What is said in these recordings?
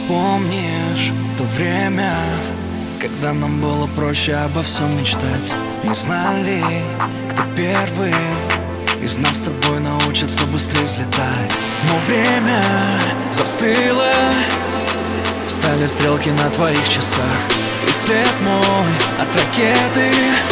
Помнишь то время, когда нам было проще обо всем мечтать? Не знали, кто первый из нас с тобой научится быстрее взлетать. Но время застыло, встали стрелки на твоих часах, и след мой от ракеты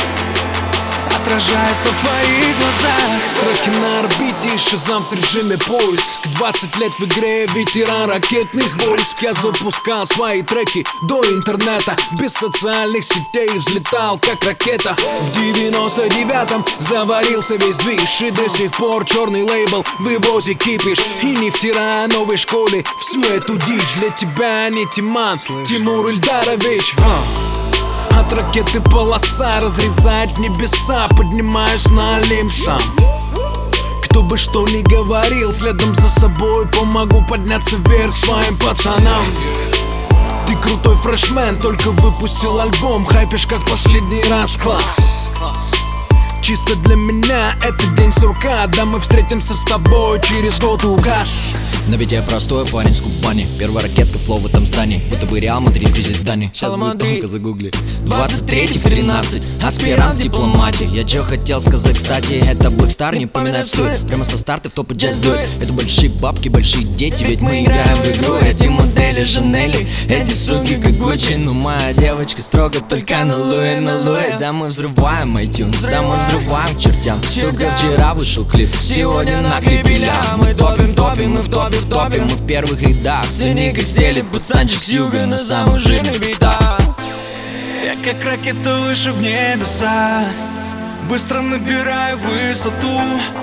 отражается в твоих глазах. Треки на орбите, шазам в режиме поиск. 20 лет в игре, ветеран ракетных войск. Я запускал свои треки до интернета, без социальных сетей взлетал как ракета. В 99-м заварился весь движ, и до сих пор черный лейбл вывозит кипиш. И не втирая новой школе всю эту дичь. Для тебя не Тиман, Тимур Ильдарович. От ракеты полоса разрезает небеса, поднимаюсь на Олимп сам. Кто бы что ни говорил, следом за собой помогу подняться вверх своим пацанам. Ты крутой фрешмен, только выпустил альбом, хайпишь как последний раз, класс. Чисто для меня это день сурка, да мы встретимся с тобой через год указ. Но ведь я простой парень с купани. Первая ракетка, флоу в этом здании, будто бы Реал Мадрид президане. Сейчас будет тонко, загугли. 23 в 13, аспирант в дипломате. Я чё хотел сказать, кстати, это Blackstar, не поминай всю. Прямо со старта в топы джаз дует. Это большие бабки, большие дети, ведь мы играем в игру. Эти модели Жанели, эти суки как Гуччи. Но моя девочка строго только на Луи, на Луи. Да мы взрываем iTunes, да мы взрываем к чертям. Только вчера вышел клип, сегодня на клипе ля. Мы топим, мы в топе, мы в первых рядах. Цени как стелит пацанчик с юга на самых жирных битах. Я как ракета выше в небеса, быстро набираю высоту,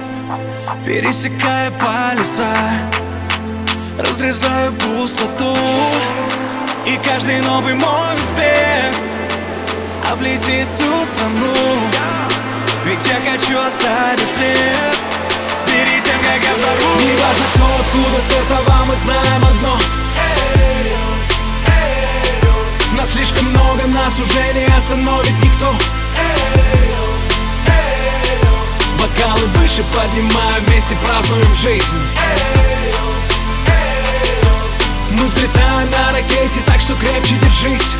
пересекая полюса, разрезаю пустоту. И каждый новый мой успех облетит всю страну, ведь я хочу оставить след перед тем, как я взорву. Не важно кто, откуда стартовал, мы знаем одно: нас слишком много, нас уже не остановит никто. Бокалы выше поднимаем, вместе празднуем жизнь. Мы взлетаем на ракете, так что крепче держись.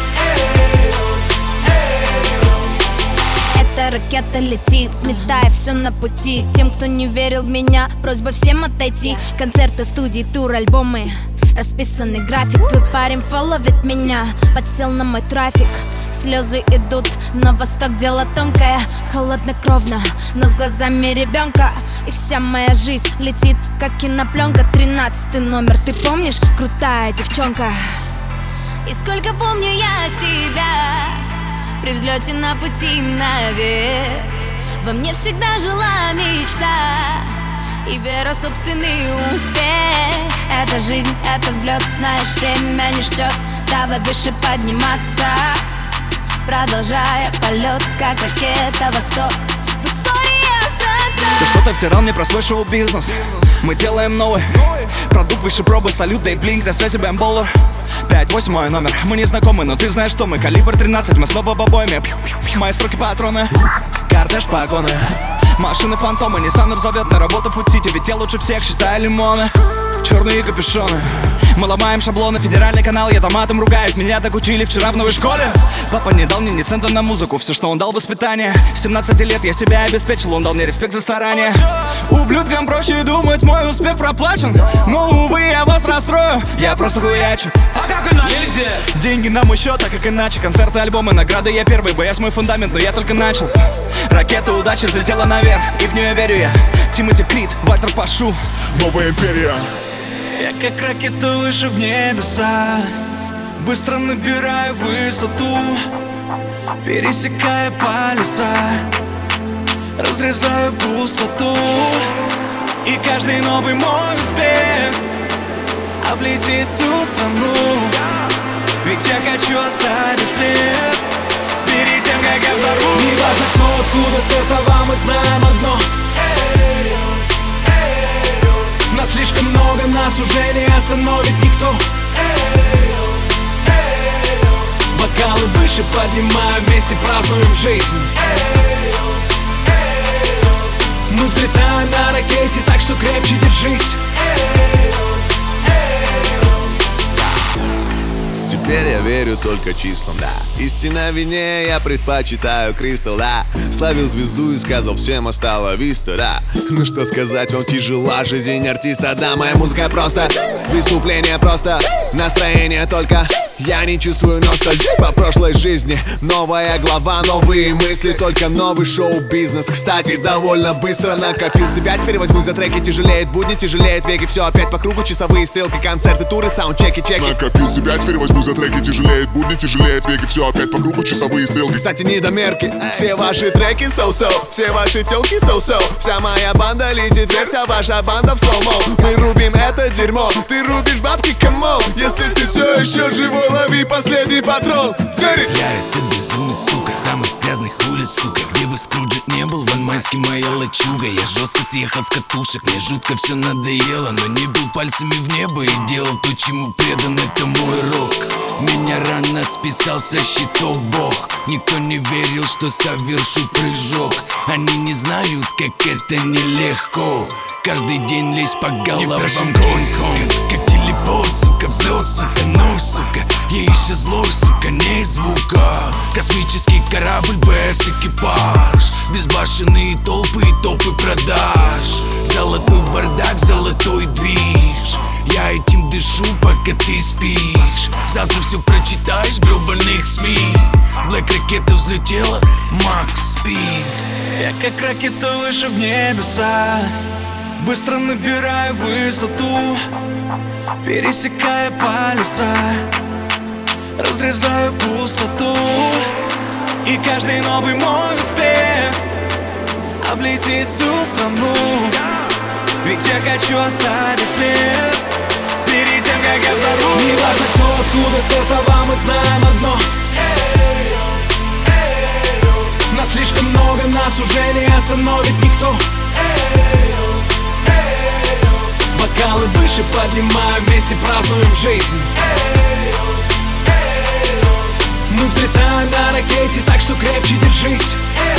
Эта ракета летит, сметая все на пути. Тем, кто не верил в меня, просьба всем отойти. Концерты, студии, тур, альбомы, расписанный график. Твой парень фолловит меня, подсел на мой трафик. Слезы идут на восток, дело тонкое, холоднокровно, но с глазами ребенка. И вся моя жизнь летит, как кинопленка. 13-й номер, ты помнишь? Крутая девчонка. И сколько помню я себя при взлете на пути наверх. Во мне всегда жила мечта и вера в собственный успех. Это жизнь, это взлет, знаешь, время не ждет. Давай выше подниматься, продолжая полет, как ракета восток. В истории остаться. Ты что-то втирал мне про свой шоу-бизнес. Мы делаем новый продукт выше пробы. Салют, дай блинк, на связи бэмболлер. 5-8 мой номер, мы не знакомы, но ты знаешь, что мы. Калибр 13, мы снова в обойме. Мои строки патроны, кортеж погоны, машины фантомы, Ниссанов зовет на работу Фуд-Сити, ведь я лучше всех считаю лимоны. Черные капюшоны, мы ломаем шаблоны. Федеральный канал, я там матом ругаюсь. Меня так учили вчера в новой школе. Папа не дал мне ни цента на музыку, все, что он дал, воспитание. С 17 лет я себя обеспечил, он дал мне респект за старание. Ублюдкам проще думать, мой успех проплачен. Но, увы, я вас расстрою, я просто хуячу. А как иначе? Деньги на мой счет, а как иначе? Концерты, альбомы, награды, я первый. БС мой фундамент, но я только начал. Ракета удачи взлетела наверх, и в нее верю я. Тимоти Крид, Вальтер Пашу, новая империя. Я как ракета выше в небеса, быстро набираю высоту, пересекая полюса, разрезаю пустоту. И каждый новый мой успех облетит всю страну, ведь я хочу оставить след перед тем, как я взорву. Не важно кто, откуда стартовал, мы знаем одно: нас слишком много, нас уже не остановит никто. Бокалы выше поднимаем, вместе празднуем жизнь. Мы взлетаем на ракете, так что крепче держись. теперь я верю только числам, да. Истина вине, я предпочитаю кристалл, да. Славил звезду и сказал всем осталось виста, да. Ну что сказать, вам тяжела жизнь артиста, да. Моя музыка просто выступление, просто настроение только. Я не чувствую ностальгии по прошлой жизни. Новая глава, новые мысли, только новый шоу-бизнес. Кстати, довольно быстро накопил себя. Теперь возьмусь за треки, тяжелеет будни, тяжелеет веки. Все опять по кругу, часовые стрелки, концерты, туры, саундчеки, чеки. Накопил себя, теперь возьмусь за треки, тяжелеет будни, тяжелеет веки. Все опять по кругу, часовые стрелки. Кстати, недомерки, все ваши треки so-so, все ваши телки so-so. Вся моя банда летит вверх, вся ваша банда в слоумо. Мы рубим это дерьмо, ты рубишь бабки, камон. Если ты все еще живой, лови последний патрон. Я этот безумец, сука, самых грязных улиц, сука. Где бы Скруджет не был, Ван Майский моя лачуга. Я жестко съехал с катушек, мне жутко все надоело. Но не был пальцами в небо и делал то, чему предан, это мой рок. Меня рано списал со счетов Бог. Никто не верил, что совершу прыжок. Они не знают, как это нелегко. Каждый день лезь по головам, сука. Как телепорт, сука, взлет, сука, нож, сука. Я еще злой, сука, не звука. Космический корабль без экипаж. Безбашенные толпы и топы продаж. Золотой бардак, золотой движ. Я этим дышу, пока ты спишь. Завтра все прочитаешь в гребаных СМИ. Блэк ракета взлетела, Макс Спид. Я как ракета выше в небеса, быстро набираю высоту, пересекая полюса, разрезаю пустоту. И каждый новый мой успех облетит всю страну. Ведь я хочу оставить след перед тем, как я взорву. Не важно кто, откуда стартовал, мы знаем одно: нас слишком много, нас уже не остановит никто. Бокалы выше поднимаем, вместе празднуем жизнь. Мы взлетаем на ракете, так что крепче держись.